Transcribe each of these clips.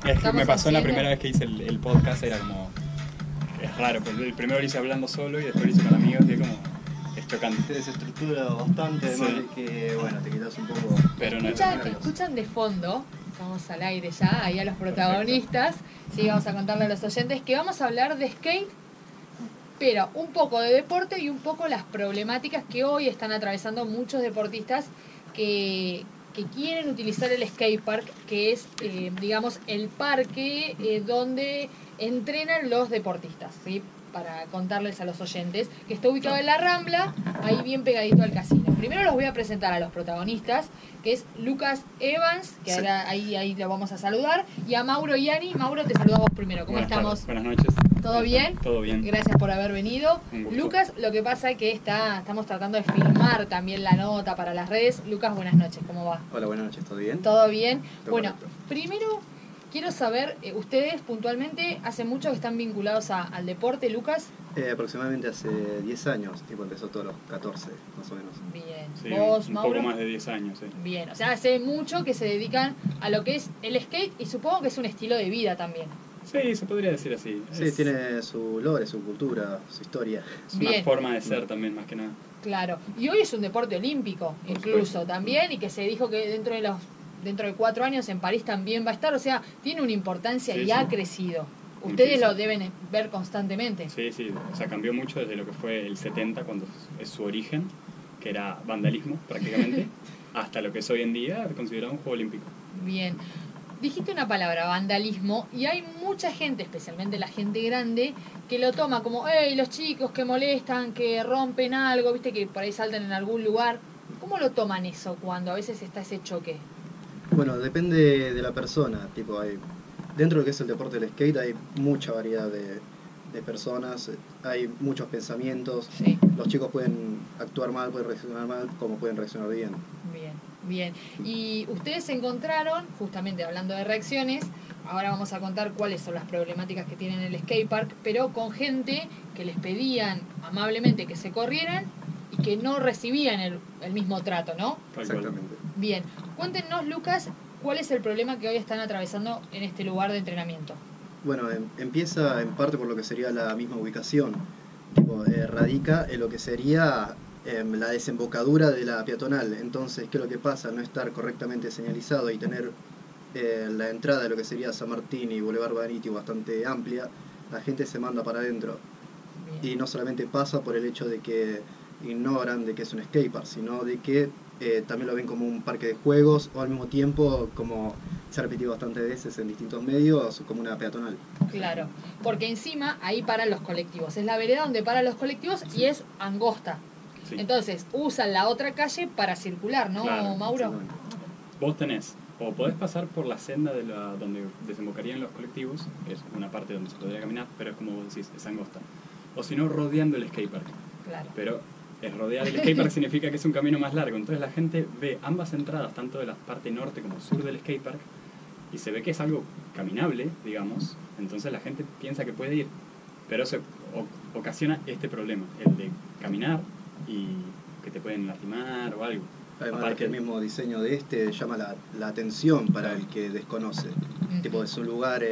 Es que me pasó la primera vez que hice el podcast, era como... Es raro, porque el primero lo hice hablando solo y después lo hice con amigos y es como... Es chocante. Te desestructura bastante, además Sí. de que, bueno, te quitas un poco... Pero no es Escuchan de fondo, estamos al aire ya, ahí a los protagonistas. Sí, vamos a contarle a los oyentes que vamos a hablar de skate, pero un poco de deporte y un poco las problemáticas que hoy están atravesando muchos deportistas que quieren utilizar el skatepark, que es, digamos, el parque donde entrenan los deportistas, ¿sí? Para contarles a los oyentes, que está ubicado en la Rambla, ahí bien pegadito al casino. Primero los voy a presentar a los protagonistas, que es Lucas Evans, que ahora ahí lo vamos a saludar, y a Mauro Ianni. Mauro, te saludamos primero. ¿Cómo estamos? Buenas noches. ¿Todo bien? Todo bien. Gracias por haber venido. Un gusto. Lucas, lo que pasa es que estamos tratando de filmar también la nota para las redes. Lucas, buenas noches, ¿cómo va? Hola, buenas noches, ¿todo bien? ¿Todo bien? Todo Bueno, correcto. primero quiero saber, ustedes puntualmente, ¿hace mucho que están vinculados al deporte, Lucas? Aproximadamente hace 10 años, tipo empezó todos los 14, más o menos. Bien. Sí, ¿Vos, un Mauro? poco más de 10 años, sí. Bien, o sea, hace mucho que se dedican a lo que es el skate y supongo que es un estilo de vida también. Sí, se podría decir así. Sí, tiene su lore, su cultura, su historia. Es una Bien. forma de ser también, más que nada. Claro, y hoy es un deporte olímpico, Por incluso supuesto. también, y que se dijo que dentro de 4 años en París también va a estar, o sea, tiene una importancia Sí, y sí. ha crecido. Ustedes Muchísimo. lo deben ver constantemente. Sí, sí, o sea, cambió mucho desde lo que fue el 70, cuando es su origen, que era vandalismo prácticamente, hasta lo que es hoy en día considerado un juego olímpico. Bien. Dijiste una palabra, vandalismo, y hay mucha gente, especialmente la gente grande, que lo toma como, hey, los chicos que molestan, que rompen algo, viste, que por ahí saltan en algún lugar. ¿Cómo lo toman eso cuando a veces está ese choque? Bueno, depende de la persona, tipo dentro de lo que es el deporte del skate hay mucha variedad de personas, hay muchos pensamientos, Sí. los chicos pueden actuar mal, pueden reaccionar mal, como pueden reaccionar bien. Bien, bien. Y ustedes se encontraron, justamente hablando de reacciones, ahora vamos a contar cuáles son las problemáticas que tienen el skatepark, pero con gente que les pedían amablemente que se corrieran y que no recibían el mismo trato, ¿no? Tal cual. Exactamente. Bien, cuéntenos, Lucas, cuál es el problema que hoy están atravesando en este lugar de entrenamiento. Bueno, empieza en parte por lo que sería la misma ubicación, tipo, radica en lo que sería la desembocadura de la peatonal. Entonces, ¿qué es lo que pasa? No estar correctamente señalizado y tener la entrada de lo que sería San Martín y Boulevard Vanity bastante amplia, la gente se manda para adentro. Bien. Y no solamente pasa por el hecho de que ignoran de que es un skatepark, sino de que también lo ven como un parque de juegos, o al mismo tiempo, como se ha repetido bastantes veces en distintos medios, como una peatonal. Claro, porque encima ahí paran los colectivos. Es la vereda donde paran los colectivos y es angosta. Sí. Entonces usan la otra calle para circular, ¿no, Claro, Mauro? Exactamente. Vos tenés, o podés pasar por la senda de donde desembocarían los colectivos, que es una parte donde se podría caminar, pero es como vos decís, es angosta. O si no, rodeando el skatepark. Claro. Pero rodear el skatepark significa que es un camino más largo. Entonces la gente ve ambas entradas, tanto de la parte norte como sur del skatepark, y se ve que es algo caminable, digamos. Entonces la gente piensa que puede ir. Pero eso ocasiona este problema, el de caminar y que te pueden lastimar o algo. Además de Aparte- que el mismo diseño de este llama la atención para el que desconoce. Tipo, es un lugar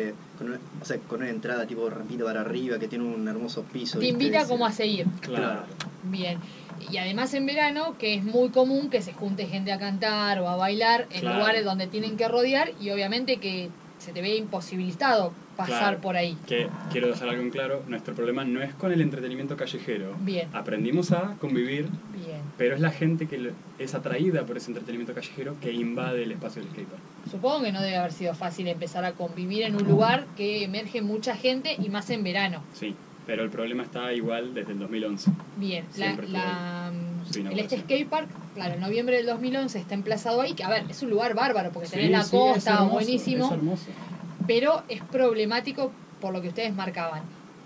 con una entrada tipo rampita para arriba, que tiene un hermoso piso. Te ¿viste? invita Ese- como a seguir. Claro. Bien. Y además en verano, que es muy común que se junte gente a cantar o a bailar en Claro. lugares donde tienen que rodear y obviamente que se te ve imposibilitado pasar Claro. por ahí. Que quiero dejar algo en claro, nuestro problema no es con el entretenimiento callejero. Bien. Aprendimos a convivir, Bien. pero es la gente que es atraída por ese entretenimiento callejero que invade el espacio del skatepark. Supongo que no debe haber sido fácil empezar a convivir en un lugar que emerge mucha gente y más en verano. Sí, pero el problema está igual desde el 2011. Bien, Siempre fue su el inauguración. skatepark, claro, en noviembre del 2011 está emplazado ahí, que a ver, es un lugar bárbaro porque tenés Sí, la sí, costa, es hermoso, buenísimo, es hermoso. pero es problemático por lo que ustedes marcaban.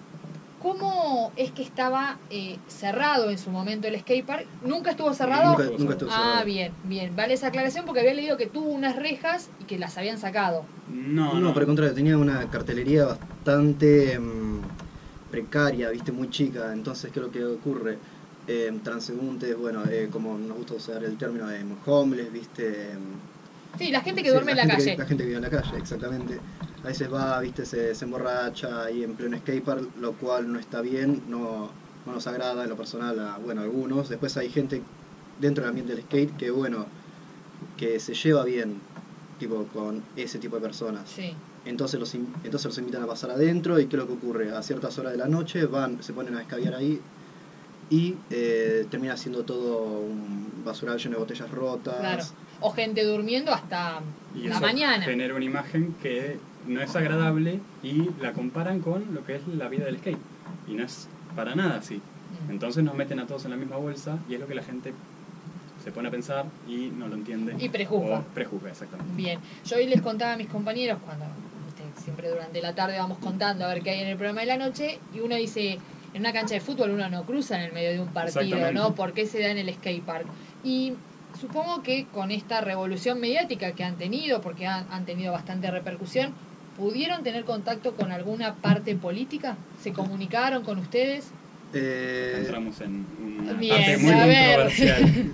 ¿Cómo es que estaba cerrado en su momento el skatepark? ¿Nunca estuvo cerrado? Nunca estuvo Ah, cerrado. bien, bien. Vale esa aclaración porque había leído que tuvo unas rejas y que las habían sacado. No. por el contrario, tenía una cartelería bastante precaria, viste, muy chica. Entonces, ¿qué es lo que ocurre? Transeúntes, bueno, como nos gusta usar el término de homeless, viste, Sí, la gente que Sí, duerme en la calle. La gente que vive en la calle, exactamente. A veces va, viste, se emborracha ahí en pleno skatepark, lo cual no está bien, no nos agrada en lo personal a, bueno, a algunos. Después hay gente dentro del ambiente del skate que, bueno, que se lleva bien, tipo, con ese tipo de personas. Sí. Entonces los invitan a pasar adentro y ¿qué es lo que ocurre? A ciertas horas de la noche se ponen a escabiar ahí y termina siendo todo un basural lleno de botellas rotas. Claro. O gente durmiendo hasta Y la eso mañana. genera una imagen que no es agradable y la comparan con lo que es la vida del skate. Y no es para nada así. Entonces nos meten a todos en la misma bolsa y es lo que la gente se pone a pensar y no lo entiende. Y prejuzga. O prejuzga, exactamente. Bien, yo hoy les contaba a mis compañeros cuando siempre durante la tarde vamos contando a ver qué hay en el programa de la noche y uno dice, en una cancha de fútbol uno no cruza en el medio de un partido, ¿no? ¿Por qué se da en el skatepark? Y supongo que con esta revolución mediática que han tenido, porque han tenido bastante repercusión, ¿pudieron tener contacto con alguna parte política? ¿Se comunicaron con ustedes? Entramos en una Bien, parte muy a ver. controversial.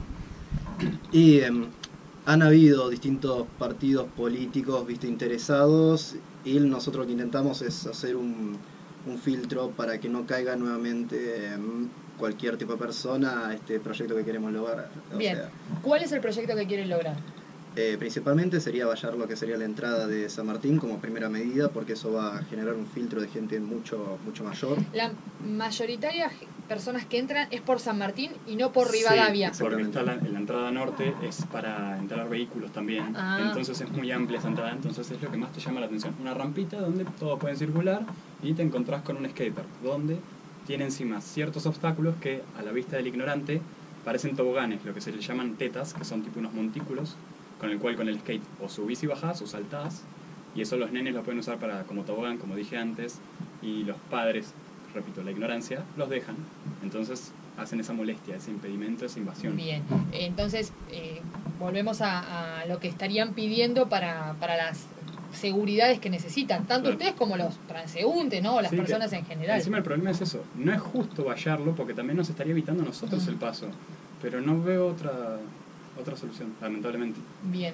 Y han habido distintos partidos políticos, viste, interesados, y nosotros lo que intentamos es hacer un filtro para que no caiga nuevamente cualquier tipo de persona a este proyecto que queremos lograr. Bien, ¿cuál es el proyecto que quieren lograr? Principalmente sería vallar lo que sería la entrada de San Martín como primera medida, porque eso va a generar un filtro de gente mucho mayor. La mayoritaria personas que entran es por San Martín y no por Rivadavia. Sí, porque está la entrada norte es para entrar vehículos también. Entonces es muy amplia esa entrada, entonces es lo que más te llama la atención. Una rampita donde todos pueden circular y te encontrás con un skater, donde tiene encima ciertos obstáculos que a la vista del ignorante parecen toboganes, lo que se le llaman tetas, que son tipo unos montículos con el cual con el skate o subís y bajás o saltás, y eso los nenes lo pueden usar para como tobogán, como dije antes, y los padres, repito, la ignorancia, los dejan. Entonces hacen esa molestia, ese impedimento, esa invasión. Bien, entonces volvemos a lo que estarían pidiendo para las seguridades que necesitan, tanto claro. Ustedes como los transeúntes, ¿no? O las personas en general. Encima el problema es eso, no es justo vallarlo porque también nos estaría evitando a nosotros el paso, pero no veo otra solución, lamentablemente. Bien.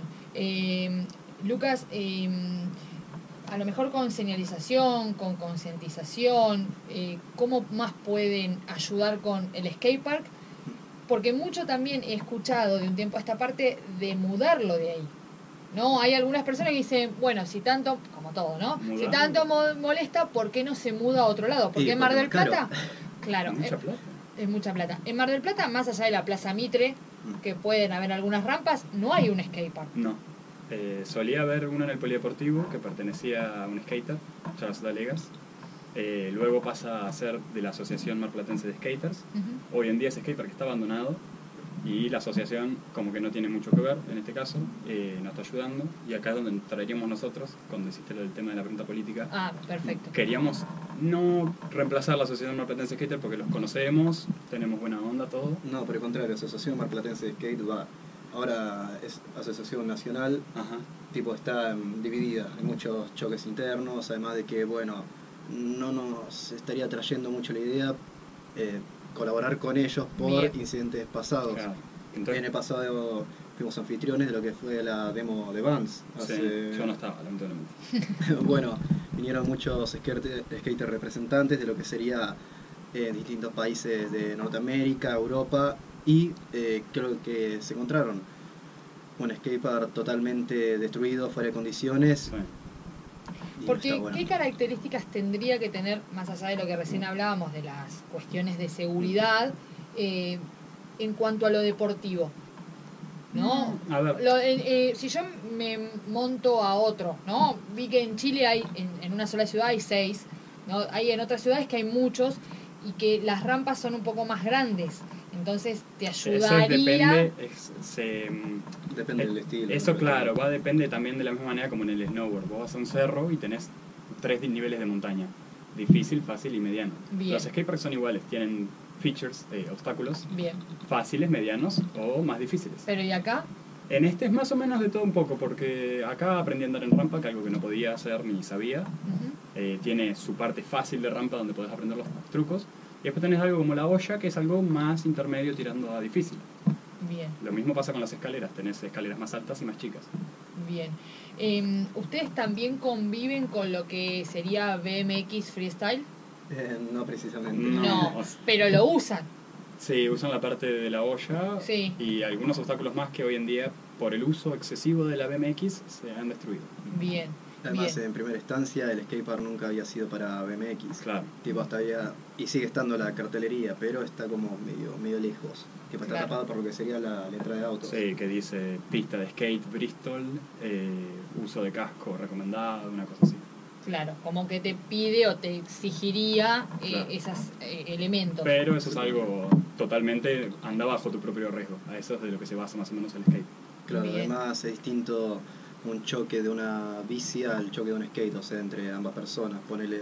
Lucas, a lo mejor con señalización, con concientización, ¿cómo más pueden ayudar con el skatepark? Porque mucho también he escuchado de un tiempo a esta parte de mudarlo de ahí, ¿no? Hay algunas personas que dicen, bueno, si tanto, como todo, ¿no? ¿Mudar? Si tanto molesta, ¿por qué no se muda a otro lado? Porque en Mar del Plata, claro, ¿Mucha plata? Es mucha plata. En Mar del Plata, más allá de la Plaza Mitre, que pueden haber algunas rampas, no hay un skatepark. No. Solía haber uno en el polideportivo que pertenecía a un skater, Charles Dalegas. Luego pasa a ser de la Asociación Marplatense de Skaters. Hoy en día ese skatepark está abandonado y la asociación como que no tiene mucho que ver en este caso, nos está ayudando, y acá es donde entraríamos nosotros cuando hiciste el tema de la pregunta política. Ah, perfecto. Queríamos no reemplazar la Asociación Marplatense de Skater porque los conocemos, tenemos buena onda, todo. No, por el contrario, Asociación Marplatense de Skate va. Ahora es asociación nacional. Ajá. Tipo está dividida, hay muchos choques internos, además de que, bueno, no nos estaría trayendo mucho la idea colaborar con ellos por incidentes pasados. Claro. En el pasado fuimos anfitriones de lo que fue la demo de Vans. Sí, yo no estaba, lamentablemente. Bueno, vinieron muchos skaters representantes de lo que sería distintos países de Norteamérica, Europa, y creo que se encontraron un skatepark totalmente destruido, fuera de condiciones. Sí. Porque, ¿qué características tendría que tener, más allá de lo que recién hablábamos, de las cuestiones de seguridad, en cuanto a lo deportivo? ¿No? A ver. Si yo me monto a otro, ¿no? Vi que en Chile hay, en una sola ciudad hay 6, ¿no? Hay en otras ciudades que hay muchos y que las rampas son un poco más grandes. Entonces te ayudaría. Depende del estilo. Eso, claro, depende también de la misma manera como en el snowboard. Vos vas a un cerro y tenés 3 niveles de montaña: difícil, fácil y mediano. Bien. Los skateparks son iguales, tienen features, obstáculos. Bien. Fáciles, medianos o más difíciles. Pero ¿y acá? En este es más o menos de todo un poco, porque acá aprendí a andar en rampa, que algo que no podía hacer ni sabía. Tiene su parte fácil de rampa donde podés aprender los trucos. Y después tenés algo como la olla, que es algo más intermedio tirando a difícil. Bien. Lo mismo pasa con las escaleras, tenés escaleras más altas y más chicas. Bien. ¿Ustedes también conviven con lo que sería BMX Freestyle? No precisamente. No, pero lo usan. Sí, usan la parte de la olla Sí. y algunos obstáculos más que hoy en día, por el uso excesivo de la BMX, se han destruido. Bien. Además, bien. en primera instancia, el skatepark nunca había sido para BMX. Claro. Tipo, hasta había, y sigue estando la cartelería, pero está como medio lejos. Tipo, está Claro. tapado por lo que sería la letra de auto. Sí, que dice pista de skate Bristol, uso de casco recomendado, una cosa así. Claro, como que te pide o te exigiría Claro. esos elementos. Pero eso es algo totalmente, anda bajo tu propio riesgo. A eso es de lo que se basa más o menos el skate. Claro, Bien. además es distinto un choque de una bici al choque de un skate, o sea, entre ambas personas. Ponele,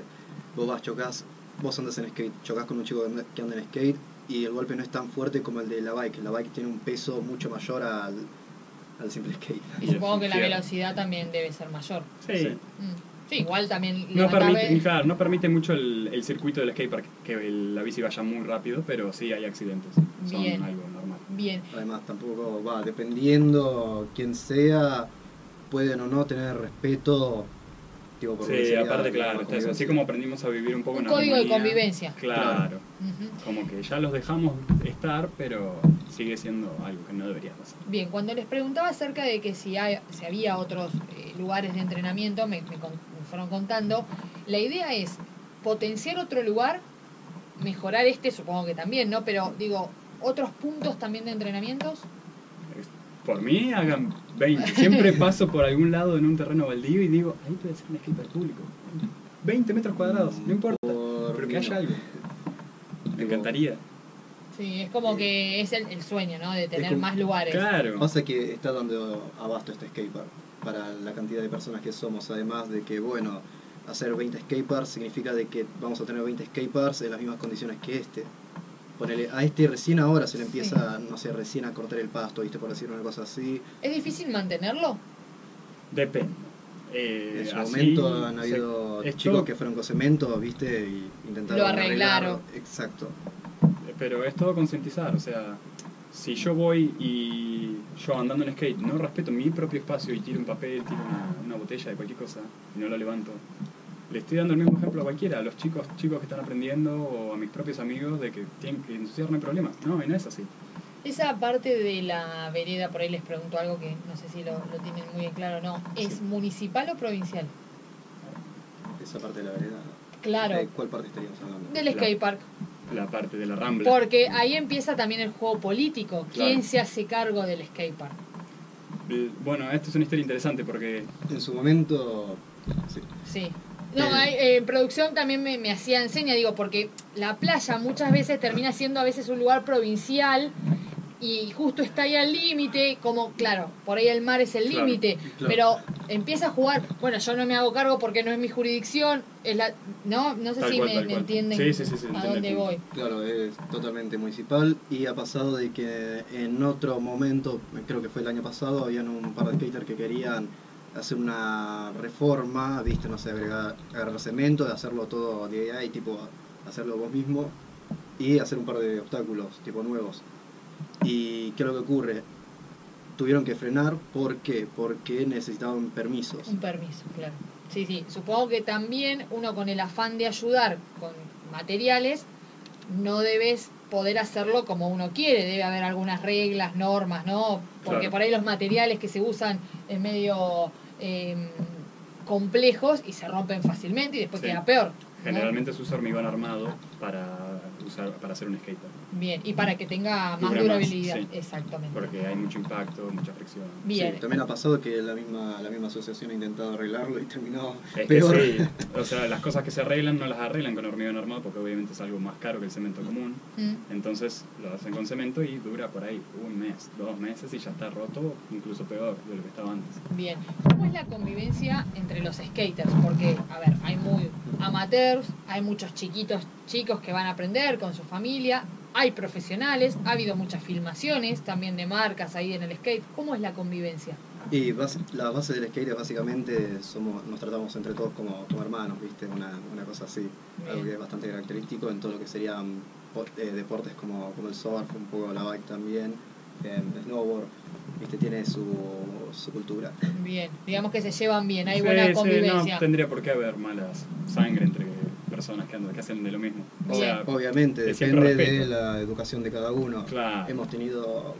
vos andas en skate, chocas con un chico que anda en skate y el golpe no es tan fuerte como el de la bike. La bike tiene un peso mucho mayor al simple skate. Y supongo que la Fierro. velocidad también debe ser mayor. Sí. Sí. Sí, igual también No levantar permite, claro, no permite mucho el circuito del skatepark, que la bici vaya muy rápido, pero sí hay accidentes. Son Bien. algo normal. Bien. Además, tampoco va, dependiendo quién sea, pueden o no tener respeto. Tipo, por lo que Sí, sería aparte, la claro, está eso. Así convivencia. como aprendimos a vivir un poco Un en código de armonía, convivencia. Claro. Ujú. Como que ya los dejamos estar, pero sigue siendo algo que no debería pasar. Bien, cuando les preguntaba acerca de que si había otros lugares de entrenamiento, me fueron contando, la idea es potenciar otro lugar, mejorar este, supongo que también, ¿no? Pero digo, otros puntos también de entrenamientos. Por mí, hagan 20. Siempre paso por algún lado en un terreno baldío y digo, ahí puede ser un skatepark público. 20 metros cuadrados, no importa, pero que haya algo. Me encantaría. Sí, es como que es el sueño, ¿no? De tener como- más lugares. Claro. Pasa que está dando abasto este skatepark para la cantidad de personas que somos, además de que, bueno, hacer 20 skateparks significa de que vamos a tener 20 skateparks en las mismas condiciones que este. Ponele, a este recién ahora se le empieza, no sé, recién a cortar el pasto, ¿viste? Por decir una cosa así. ¿Es difícil mantenerlo? Depende. En su Así, momento han habido esto- chicos que fueron con cemento, ¿viste? Y intentaron Lo arreglaron. Exacto. Pero es todo concientizar, o sea, si yo voy y yo andando en skate no respeto mi propio espacio y tiro un papel, tiro una botella de cualquier cosa y no lo levanto, le estoy dando el mismo ejemplo a cualquiera, a los chicos que están aprendiendo o a mis propios amigos de que tienen que ensuciar, no hay problema. No, y no es así. Esa parte de la vereda, por ahí les pregunto algo que no sé si lo tienen muy en claro o no. ¿Es municipal o provincial? Esa parte de la vereda. Claro, ¿De cuál parte estaríamos hablando? del skatepark. La parte de la rambla. Porque ahí empieza también el juego político. ¿Quién Claro. se hace cargo del skatepark? Bueno, esto es una historia interesante porque En su momento, sí. Sí. No, en producción también me hacía enseña, digo, porque la playa muchas veces termina siendo a veces un lugar provincial y justo está ahí al límite, como, claro, por ahí el mar es el Claro, límite, claro. pero empieza a jugar, bueno, yo no me hago cargo porque no es mi jurisdicción, es la, no sé Tal si cual, me tal cual. entienden Sí, a entiendo el dónde punto. voy. Claro, es totalmente municipal y ha pasado de que en otro momento, creo que fue el año pasado, habían un par de skaters que querían hacer una reforma, viste, no sé, agarrar cemento, de hacerlo todo DIY, tipo hacerlo vos mismo y hacer un par de obstáculos, tipo nuevos. ¿Y qué es lo que ocurre? Tuvieron que frenar, ¿por qué? Porque necesitaban permisos. Un permiso, claro. Sí, sí, supongo que también uno con el afán de ayudar con materiales, no debes poder hacerlo como uno quiere, debe haber algunas reglas, normas, ¿no? Porque Claro. por ahí los materiales que se usan es medio complejos y se rompen fácilmente y después Sí. queda peor. ¿no? generalmente se usa hormigón armado para hacer un skater. Bien, y para que tenga más Dura más, durabilidad, sí. exactamente. Porque hay mucho impacto, mucha fricción. Bien. Sí, también ha pasado que la misma asociación ha intentado arreglarlo y terminó Es que peor. sí, o sea, las cosas que se arreglan no las arreglan con hormigón armado porque obviamente es algo más caro que el cemento común. Entonces lo hacen con cemento y dura por ahí un mes, 2 meses y ya está roto, incluso peor de lo que estaba antes. Bien, ¿cómo es la convivencia entre los skaters? Porque, a ver, hay muy amateurs, hay muchos chicos que van a aprender con su familia, hay profesionales, ha habido muchas filmaciones también de marcas ahí en el skate. ¿Cómo es la convivencia? Y la base del skate es básicamente nos tratamos entre todos como hermanos, ¿viste? Una cosa así. Bien. Algo que es bastante característico en todo lo que serían deportes como el surf, un poco la bike también, snowboard, ¿viste? Tiene su su cultura. Bien, digamos que se llevan bien, hay Sí, buena sí, convivencia. no tendría por qué haber malas sangre entre personas que hacen de lo mismo. O sea, Obviamente, que siempre depende de respeto. la educación de cada uno. Claro. Hemos tenido,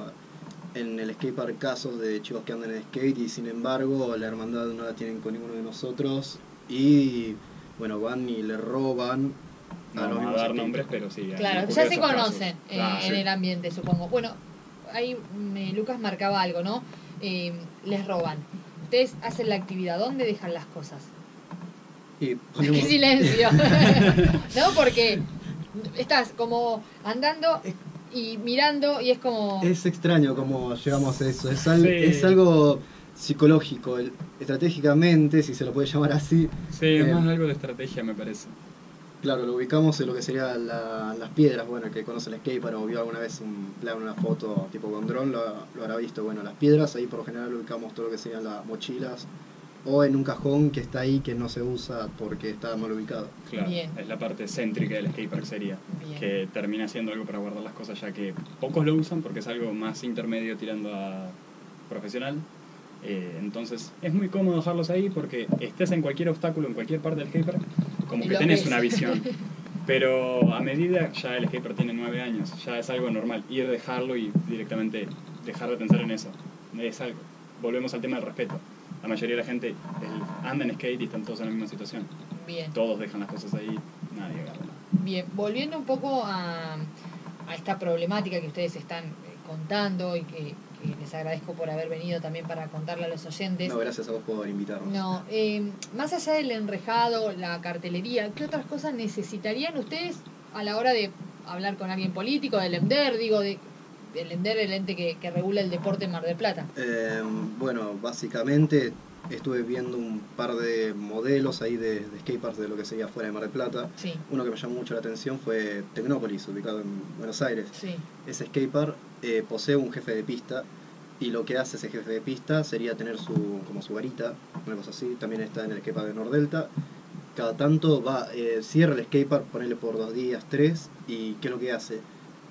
en el skatepark casos de chicos que andan en skate y sin embargo la hermandad no la tienen con ninguno de nosotros y van y le roban No a los vamos a mismos dar skaters. nombres, pero sí. Claro, han ya ocurrido se esos conocen casos. Claro, en sí. el ambiente, supongo. Bueno, ahí Lucas marcaba algo, ¿no? Les roban. Ustedes hacen la actividad, ¿dónde dejan las cosas? Y ¡Qué ponemos, silencio! ¿No? Porque estás como andando y mirando y es como... es extraño cómo llegamos a eso, Sí. es algo psicológico, estratégicamente, si se lo puede llamar así. Sí, es más algo de estrategia, me parece. Claro, lo ubicamos en lo que serían las piedras. Bueno, el que conoce el skatepark o vio alguna vez un plano, una foto tipo con dron, lo habrá visto. Bueno, las piedras, ahí por lo general ubicamos todo lo que serían las mochilas o en un cajón que está ahí que no se usa porque está mal ubicado. Claro, Bien. es la parte céntrica del skatepark sería, Bien. que termina siendo algo para guardar las cosas, ya que pocos lo usan porque es algo más intermedio tirando a profesional. Entonces es muy cómodo dejarlos ahí porque estés en cualquier obstáculo, en cualquier parte del skatepark, como que Lo tenés ves. una visión. Pero a medida, ya el skatepark tiene 9 años, ya es algo normal, ir dejarlo y directamente dejar de pensar en eso. Es algo, volvemos al tema del respeto. La mayoría de la gente anda en skate y están todos en la misma situación. Bien. Todos dejan las cosas ahí, nadie agarra nada. Bien, volviendo un poco a esta problemática que ustedes están contando y que les agradezco por haber venido también para contarle a los oyentes. No, gracias a vos por invitarnos. No, más allá del enrejado, la cartelería, ¿qué otras cosas necesitarían ustedes a la hora de hablar con alguien político, del EMDER, del EMDER, el ente que regula el deporte en Mar del Plata? Básicamente estuve viendo un par de modelos ahí de skateparks de lo que sería fuera de Mar del Plata. Sí. Uno que me llamó mucho la atención fue Tecnópolis, ubicado en Buenos Aires. Sí. Ese skatepark posee un jefe de pista y lo que hace ese jefe de pista sería tener su varita, una cosa así. También está en el skatepark de Nordelta. Cada tanto cierra el skatepark, ponele por 2 días, 3, y ¿qué es lo que hace?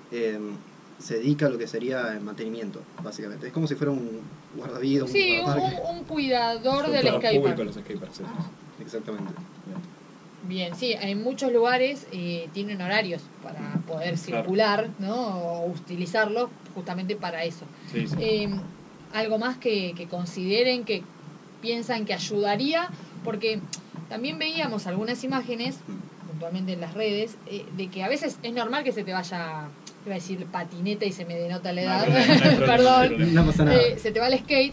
Se dedica a lo que sería el mantenimiento, básicamente. Es como si fuera un guardavidas, Sí, un guardaparque. un cuidador Son del todos skatepark. públicos los skateparks esos. Exactamente. Bien, sí, en muchos lugares tienen horarios para poder circular, ¿no? O utilizarlos justamente para eso. Sí, sí. Algo más que consideren, que piensan que ayudaría, porque también veíamos algunas imágenes, puntualmente en las redes, de que a veces es normal que se te vaya, iba a decir patineta y se me denota la edad, No hay problema, no hay perdón, problema. No pasa nada. se te va el skate,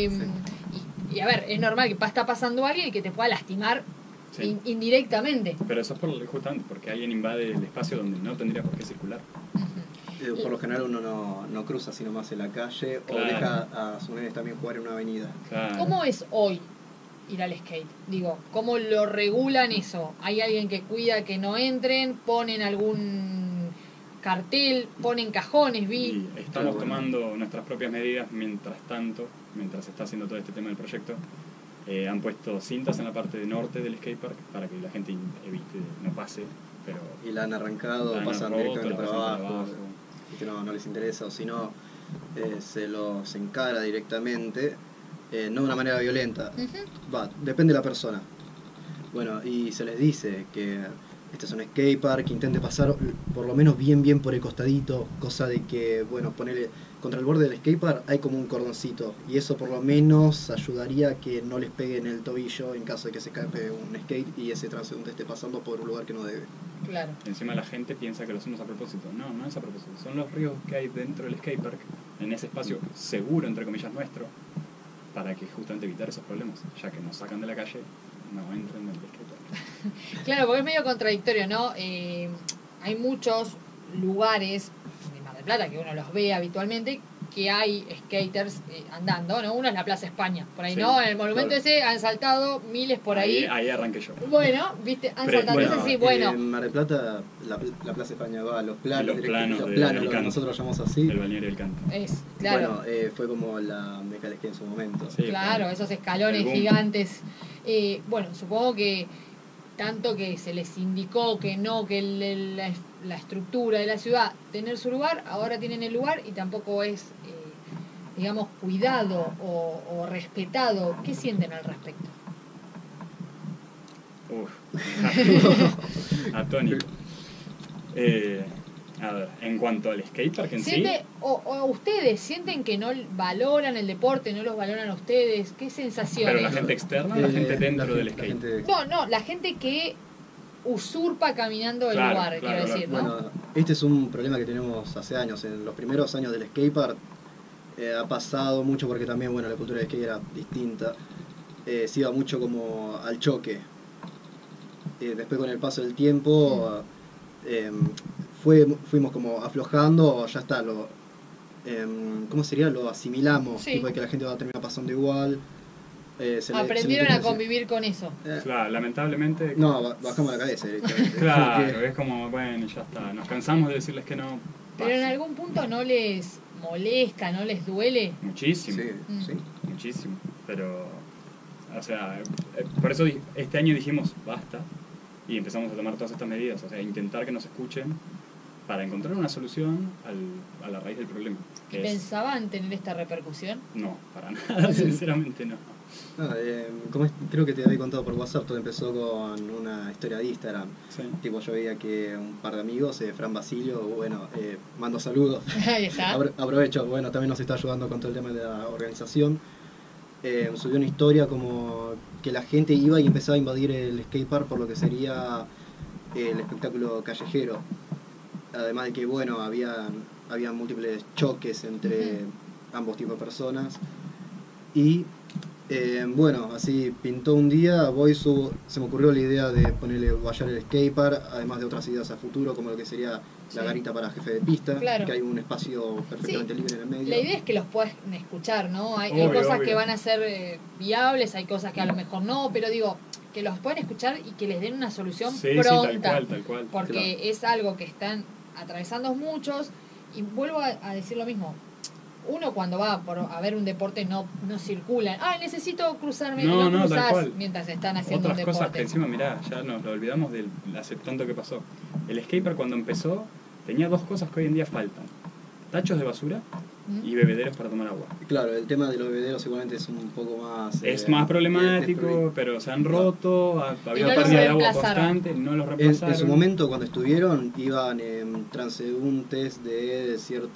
y a ver, es normal que está pasando alguien y que te pueda lastimar Sí. indirectamente. Pero eso es justamente porque alguien invade el espacio donde no tendría por qué circular. Por lo general uno no cruza sino más en la calle Claro. o deja a sus nenes también jugar en una avenida. Claro. ¿Cómo es hoy ir al skate? Digo, ¿cómo lo regulan eso? ¿Hay alguien que cuida que no entren? ¿Ponen algún cartel? ¿Ponen cajones? Y estamos Claro, bueno. tomando nuestras propias medidas mientras se está haciendo todo este tema del proyecto. Han puesto cintas en la parte norte del skatepark para que la gente evite, no pase, pero Y la han arrancado, la han pasan roto, directamente la para pasan abajo, y que no les interesa, o si no, se los encara directamente, no de una manera violenta. Ujú. Depende de la persona. Bueno, y se les dice que este es un skatepark, que intente pasar por lo menos bien por el costadito, cosa de que, ponerle contra el borde del skatepark hay como un cordoncito, y eso por lo menos ayudaría a que no les pegue en el tobillo en caso de que se escape un skate y ese transeúnte esté pasando por un lugar que no debe. Claro. encima la gente piensa que lo hacemos a propósito. No es a propósito. Son los ríos que hay dentro del skatepark, en ese espacio seguro, entre comillas, nuestro, para que justamente evitar esos problemas, ya que nos sacan de la calle, no entren en el skatepark. Claro, porque es medio contradictorio, ¿no? Hay muchos lugares de Mar del Plata que uno los ve habitualmente que hay skaters andando, ¿no? Uno es la Plaza España, por ahí, Sí, ¿no? En el monumento claro. ese han saltado miles por ahí. Ahí arranqué yo. Bueno, viste, han saltado. Entonces sí, bueno. En Mar del Plata, la Plaza España va a los planos, Los planos los de planos, lo que Alicante. nosotros llamamos así. El balneario del Canto. Es, claro. Bueno, fue como la meca del skate en su momento. Sí, Claro, esos escalones El boom. gigantes. Bueno, supongo que tanto que se les indicó que no, que la estructura de la ciudad tener su lugar, ahora tienen el lugar y tampoco es digamos, cuidado o respetado. ¿Qué sienten al respecto? Atónico. A ver, en cuanto al skatepark en sí, o ustedes sienten que no valoran el deporte, no los valoran a ustedes, ¿qué sensaciones? pero la gente externa o la gente dentro del skate. No, la gente que usurpa caminando el Claro, lugar, claro, quiero decir, ¿no? Bueno, este es un problema que tenemos hace años. En los primeros años del skatepark ha pasado mucho porque también, bueno, la cultura del skate era distinta. Se iba mucho como al choque. Después con el paso del tiempo fuimos como aflojando, ya está, ¿cómo sería? Lo asimilamos, Sí. tipo de que la gente va a terminar pasando igual. Aprendieron a convivir con eso. Claro, lamentablemente. No, bajamos la cabeza directamente. Claro, Porque- es como, bueno, ya está. Nos cansamos de decirles que no. Pero en pasa. algún punto no les molesta, no les duele. Muchísimo. Sí, sí. Muchísimo. Pero, o sea, por eso este año dijimos basta y empezamos a tomar todas estas medidas. O sea, intentar que nos escuchen para encontrar una solución a la raíz del problema. que es- ¿Pensaban tener esta repercusión? No, para nada, sinceramente no. Creo que te había contado por WhatsApp, todo empezó con una historia de Instagram. Sí. Tipo, yo veía que un par de amigos, Fran Basilio, bueno, mando saludos. Ahí está. Aprovecho, bueno, también nos está ayudando con todo el tema de la organización. Subió una historia como que la gente iba y empezaba a invadir el skatepark por lo que sería el espectáculo callejero. Además de que, bueno, había múltiples choques entre ambos tipos de personas. Y bueno, así pintó un día, se me ocurrió la idea de ponerle vallar el skatepark, además de otras ideas a futuro, como lo que sería la garita para jefe de pista, Claro. que hay un espacio perfectamente libre en el medio. La idea es que los puedan escuchar, ¿no? Hay Obvio, cosas obvio. que van a ser viables, hay cosas que a lo mejor no, pero digo, que los puedan escuchar y que les den una solución Sí, pronta. sí, tal cual. Porque Claro. es algo que están atravesando muchos, y vuelvo a decir lo mismo. Uno cuando va a ver un deporte no circula. Necesito cruzarme, No, y no, tal cruzás cual. mientras están haciendo Otras un cosas deporte. que encima, mirá, ya nos lo olvidamos del hace tanto que pasó. El skatepark cuando empezó tenía dos cosas que hoy en día faltan. Tachos de basura ¿Mm? y bebederos para tomar agua. Claro, el tema de los bebederos igualmente es un poco más... Es más problemático, pero se han roto, había no los pérdida de agua reemplazaron. constante, no los En reemplazaron. su momento, cuando estuvieron, iban transeúntes de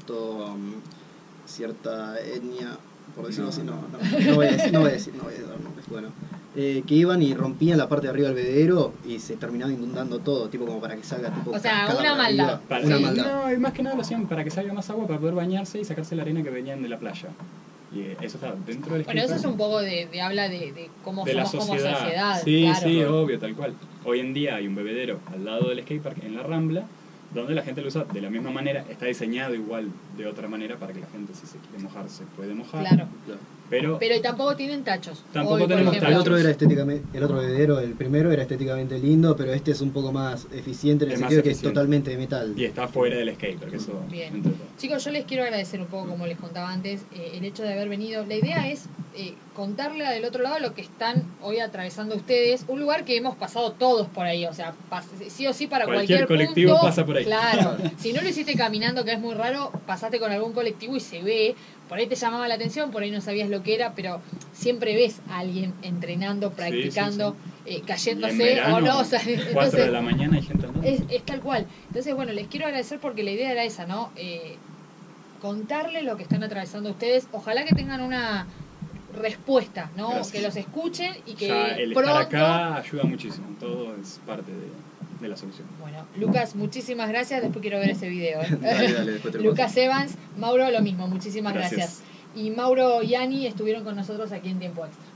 cierta etnia, por decirlo así, no voy a decir dar nombres, bueno. Que iban y rompían la parte de arriba del bebedero y se terminaba inundando todo, tipo como para que salga tipo O sea, cascada una de maldad. arriba. Para- Una Sí. maldad. No, y más que nada lo hacían para que salga más agua, para poder bañarse y sacarse la arena que venían de la playa. Y eso está dentro del Bueno, eso es skatepark. un poco de habla de cómo De la somos como sociedad. sociedad. Sí, claro. sí, obvio, tal cual. Hoy en día hay un bebedero al lado del skatepark en la Rambla, donde la gente lo usa de la misma manera, está diseñado igual de otra manera para que la gente, si se quiere mojar, se puede mojar. Claro. Claro. Pero Tampoco tienen tachos. Tampoco Hoy, por tenemos ejemplo. El tachos. otro era el otro bebedero, el primero era estéticamente lindo, pero este es un poco más eficiente en el Es más sentido de que es eficiente. totalmente de metal. y está fuera del skatepark, eso Bien. entre todo. Chicos, yo les quiero agradecer un poco, como les contaba antes, el hecho de haber venido. La idea es contarle del otro lado lo que están hoy atravesando ustedes. Un lugar que hemos pasado todos por ahí, o sea, sí o sí para Cualquier cualquier colectivo punto, pasa por ahí. Claro, si no lo hiciste caminando, que es muy raro, pasaste con algún colectivo y se ve. Por ahí te llamaba la atención, por ahí no sabías lo que era, pero siempre ves a alguien entrenando, practicando, Y en cayéndose verano, o no. O sea, 4 entonces, de la mañana hay gente andando. es tal cual. Entonces, bueno, les quiero agradecer porque la idea era esa, ¿no? Contarle lo que están atravesando ustedes. Ojalá que tengan una respuesta, ¿no? Gracias. Que los escuchen y que Ya el pronto... estar acá ayuda muchísimo, todo es parte de la solución. Bueno, Lucas, muchísimas gracias. Después quiero ver ese video. Dale, después te lo Lucas Evans, Mauro, lo mismo. Muchísimas gracias. Gracias. Y Mauro y Ani estuvieron con nosotros aquí en Tiempo Extra.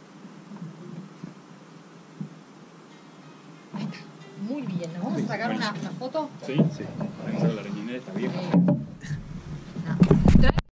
Ahí está. Muy bien. ¿Nos vamos a sacar una foto? ¿Sí? Sí. Para que salga la riñonera está bien. Eh,